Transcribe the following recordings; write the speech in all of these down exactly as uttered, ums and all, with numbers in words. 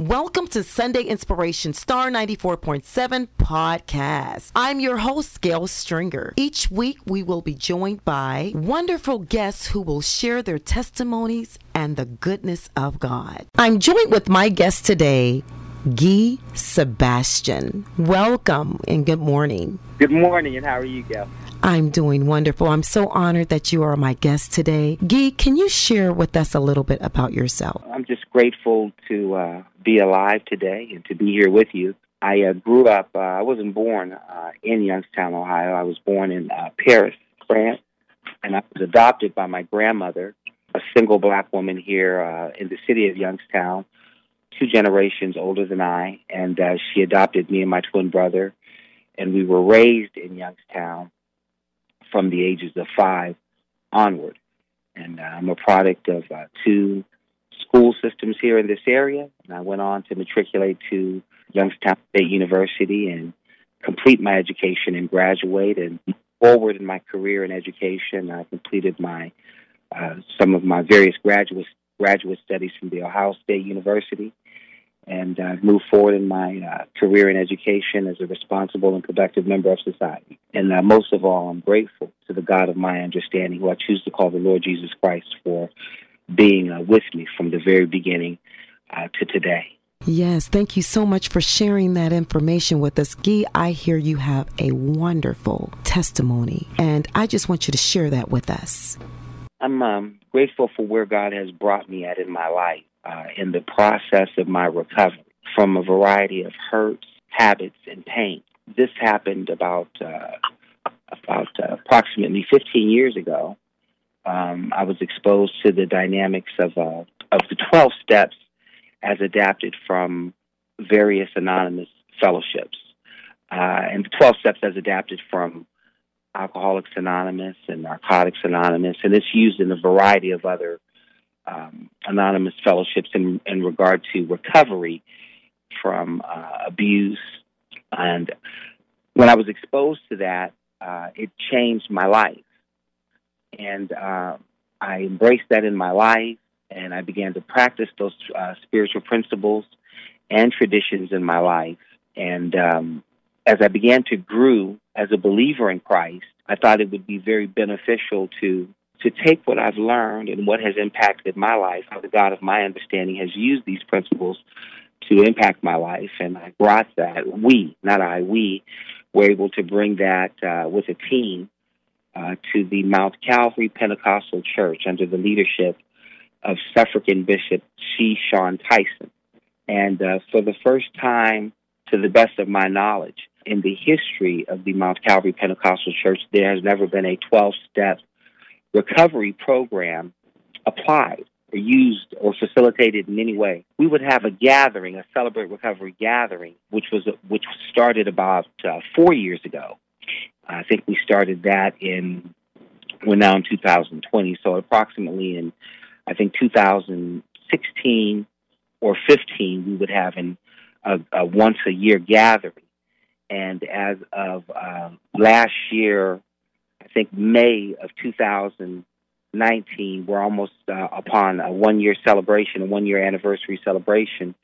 Welcome to Sunday Inspiration Star ninety-four point seven podcast. I'm your host, Gail Stringer. Each week, we will be joined by wonderful guests who will share their testimonies and the goodness of God. I'm joined with my guest today, Guy Sebastian. Welcome and good morning. Good morning, and how are you, Gail? I'm doing wonderful. I'm so honored that you are my guest today. Guy, can you share with us a little bit about yourself? I'm just grateful to uh, be alive today and to be here with you. I uh, grew up, uh, I wasn't born uh, in Youngstown, Ohio. I was born in uh, Paris, France, and I was adopted by my grandmother, a single black woman here uh, in the city of Youngstown, two generations older than I, and uh, she adopted me and my twin brother, and we were raised in Youngstown from the ages of five onward. And uh, I'm a product of uh, two school systems here in this area. And I went on to matriculate to Youngstown State University and complete my education and graduate and move forward in my career in education. I completed my uh, some of my various graduate graduate studies from the Ohio State University, and uh, moved forward in my uh, career in education as a responsible and productive member of society. And uh, most of all, I'm grateful to the God of my understanding, who I choose to call the Lord Jesus Christ, for being uh, with me from the very beginning uh, to today. Yes, thank you so much for sharing that information with us. Guy, I hear you have a wonderful testimony, and I just want you to share that with us. I'm um, grateful for where God has brought me at in my life. Uh, in the process of my recovery from a variety of hurts, habits, and pain. This happened about uh, about uh, approximately fifteen years ago. Um, I was exposed to the dynamics of uh, of the twelve steps as adapted from various anonymous fellowships, uh, and the twelve steps as adapted from Alcoholics Anonymous and Narcotics Anonymous, and it's used in a variety of other Um, anonymous fellowships in, in regard to recovery from uh, abuse. And when I was exposed to that, uh, it changed my life. And uh, I embraced that in my life, and I began to practice those uh, spiritual principles and traditions in my life. And um, as I began to grow as a believer in Christ, I thought it would be very beneficial to to take what I've learned and what has impacted my life, how the God of my understanding has used these principles to impact my life. And I brought that, we, not I, we, were able to bring that uh, with a team uh, to the Mount Calvary Pentecostal Church under the leadership of Suffragan Bishop C. Sean Tyson. And uh, for the first time, to the best of my knowledge, in the history of the Mount Calvary Pentecostal Church, there has never been a twelve-step recovery program applied or used or facilitated in any way. We would have a gathering, a Celebrate Recovery gathering, which was which started about uh, four years ago. I think we started that in, we're now in two thousand twenty, so approximately in, I think, two thousand sixteen or fifteen, we would have an, a, a once-a-year gathering. And as of uh, last year, I think May of two thousand nineteen, we're almost uh, upon a one-year celebration, a one-year anniversary celebration.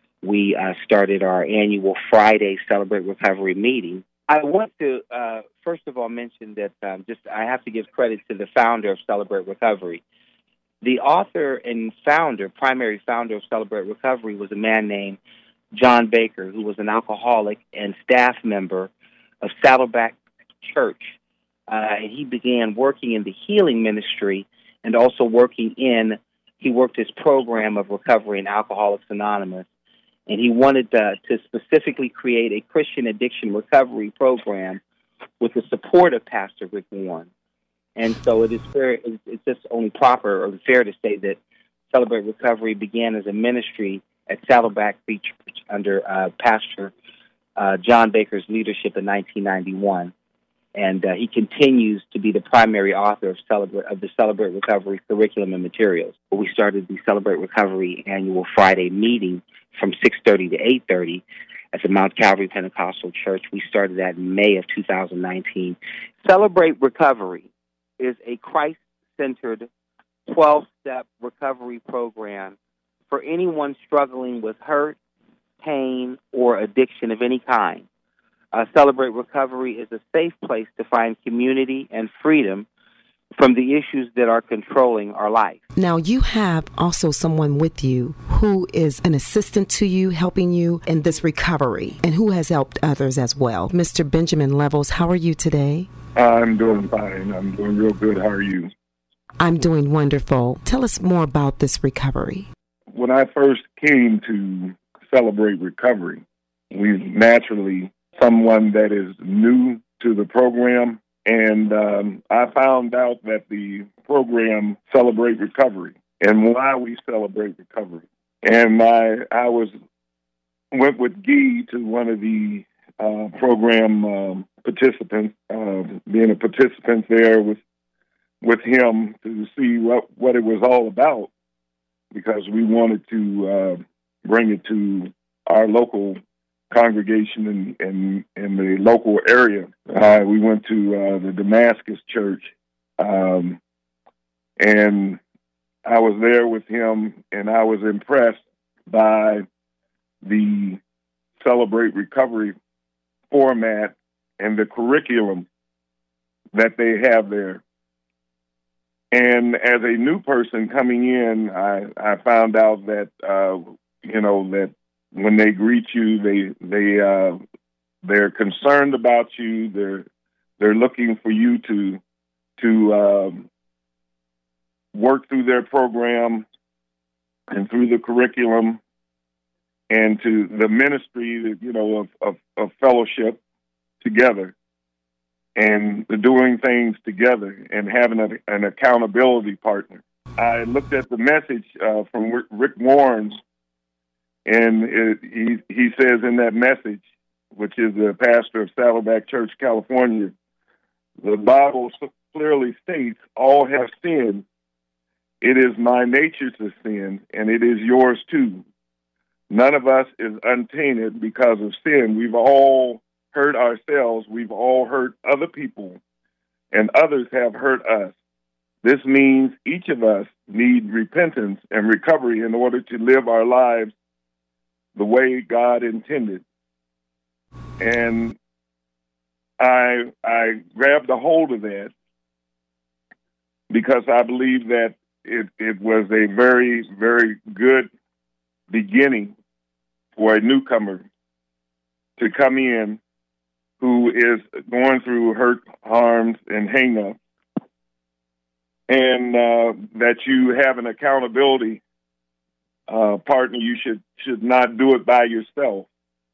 We uh, started our annual Friday Celebrate Recovery meeting. I want to, uh, first of all, mention that um, just I have to give credit to the founder of Celebrate Recovery. The author and founder, primary founder of Celebrate Recovery, was a man named John Baker, who was an alcoholic and staff member of Saddleback Church. Uh, and he began working in the healing ministry and also working in, he worked his program of recovery in Alcoholics Anonymous. And he wanted to, to specifically create a Christian addiction recovery program with the support of Pastor Rick Warren. And so it is fair, it's just only proper or fair to say that Celebrate Recovery began as a ministry at Saddleback Beach Church under uh, Pastor uh, John Baker's leadership in nineteen ninety-one. And uh, he continues to be the primary author of, Celebrate, of the Celebrate Recovery curriculum and materials. We started the Celebrate Recovery annual Friday meeting from six thirty to eight thirty at the Mount Calvary Pentecostal Church. We started that in May of two thousand nineteen. Celebrate Recovery is a Christ-centered twelve-step recovery program for anyone struggling with hurt, pain, or addiction of any kind. Uh, Celebrate Recovery is a safe place to find community and freedom from the issues that are controlling our life. Now, you have also someone with you who is an assistant to you, helping you in this recovery, and who has helped others as well. Mister Benjamin Levels, how are you today? I'm doing fine. I'm doing real good. How are you? I'm doing wonderful. Tell us more about this recovery. When I first came to Celebrate Recovery, we naturally someone that is new to the program, and um, I found out that the program Celebrate Recovery and why we celebrate recovery. And I I was went with Guy to one of the uh, program um, participants, uh, being a participant there with with him to see what, what it was all about, because we wanted to uh, bring it to our local congregation in, in, in the local area. Uh, we went to uh, the Damascus Church, um, and I was there with him, and I was impressed by the Celebrate Recovery format and the curriculum that they have there. And as a new person coming in, I, I found out that, uh, you know, that when they greet you, they they uh, they're concerned about you. They're they're looking for you to to um, work through their program and through the curriculum and to the ministry, you know, of, of, of fellowship together and doing things together and having a, an accountability partner. I looked at the message uh, from Rick Warren. And it, he he says in that message, which is the pastor of Saddleback Church, California, the Bible clearly states, all have sinned. It is my nature to sin, and it is yours too. None of us is untainted because of sin. We've all hurt ourselves. We've all hurt other people, and others have hurt us. This means each of us need repentance and recovery in order to live our lives the way God intended. And I I grabbed a hold of that because I believe that it, it was a very, very good beginning for a newcomer to come in who is going through hurt, harms, and hang-ups, and uh, that you have an accountability Uh, partner. You should should not do it by yourself.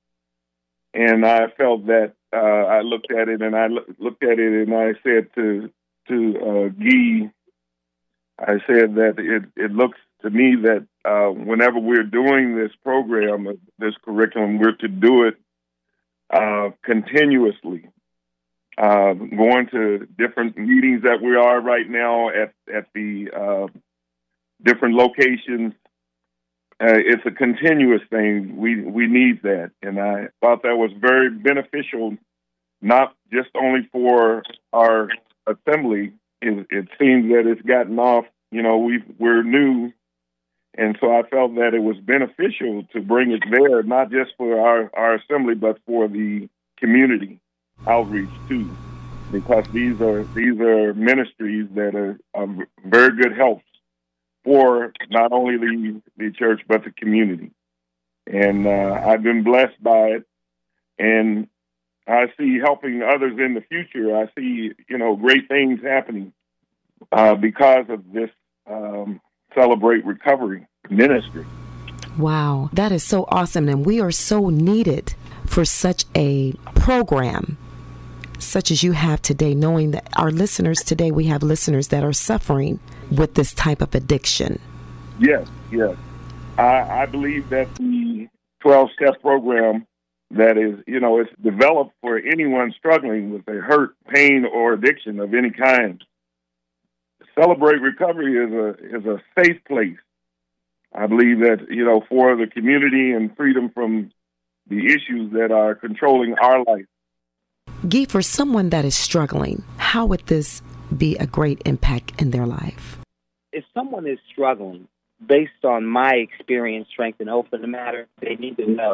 And I felt that uh, I looked at it and I lo- looked at it and I said to to uh, Guy, I said that it, it looks to me that uh, whenever we're doing this program, this curriculum, we're to do it uh, continuously. Uh, going to different meetings that we are right now at at the uh, different locations. Uh, it's a continuous thing. We we need that. And I thought that was very beneficial, not just only for our assembly. It, it seems that it's gotten off, you know, we we're new. And so I felt that it was beneficial to bring it there, not just for our, our assembly, but for the community outreach too, because these are, these are ministries that are, are very good helps for not only the, the church, but the community. And uh, I've been blessed by it. And I see helping others in the future. I see, you know, great things happening uh, because of this um, Celebrate Recovery ministry. Wow, that is so awesome. And we are so needed for such a program such as you have today, knowing that our listeners today, we have listeners that are suffering with this type of addiction. Yes, yes. I, I believe that the twelve-step program that is, you know, it's developed for anyone struggling with a hurt, pain, or addiction of any kind. Celebrate Recovery is a is a safe place. I believe that, you know, for the community and freedom from the issues that are controlling our life. Guy, for someone that is struggling, how would this be a great impact in their life? If someone is struggling, based on my experience, strength, and hope in the matter, they need to know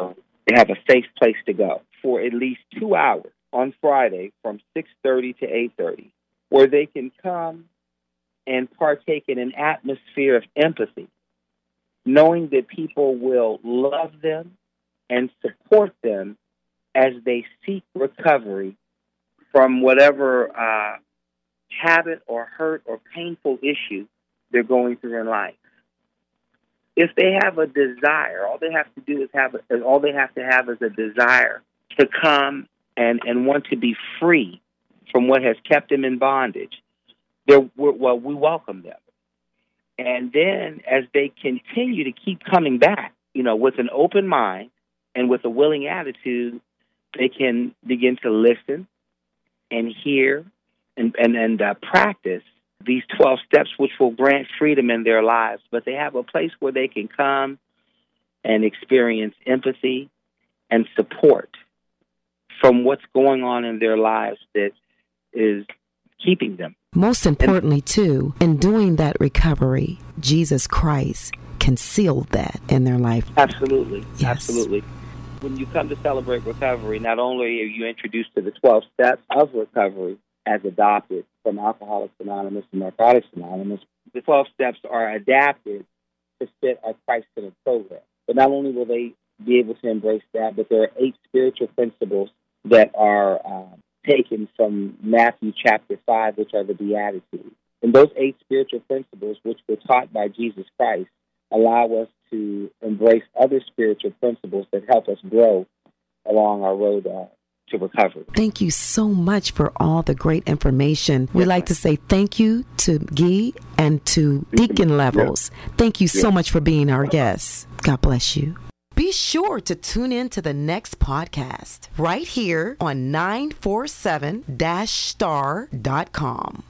They have a safe place to go for at least two hours on Friday from six thirty to eight thirty, where they can come and partake in an atmosphere of empathy, knowing that people will love them and support them as they seek recovery from whatever uh, habit or hurt or painful issue they're going through in life. If they have a desire, all they have to do is have a, all they have to have is a desire to come and, and want to be free from what has kept them in bondage. They're, well, we welcome them. And then as they continue to keep coming back, you know, with an open mind and with a willing attitude, they can begin to listen and hear and, and, and uh, practice these twelve steps, which will grant freedom in their lives. But they have a place where they can come and experience empathy and support from what's going on in their lives that is keeping them. Most importantly, too, in doing that recovery, Jesus Christ can seal that in their life. Absolutely. Yes. Absolutely. When you come to celebrate recovery, not only are you introduced to the twelve steps of recovery as adopted from Alcoholics Anonymous and Narcotics Anonymous, the twelve steps are adapted to fit our Christ-centered program. But not only will they be able to embrace that, but there are eight spiritual principles that are uh, taken from Matthew chapter five, which are the Beatitudes. And those eight spiritual principles, which were taught by Jesus Christ, allow us to embrace other spiritual principles that help us grow along our road uh, to recovery. Thank you so much for all the great information. We'd like to say thank you to Guy and to Deacon Levels. Yes. Thank you so Yes. much for being our guest. God bless you. Be sure to tune in to the next podcast right here on nine four seven dash star dot com.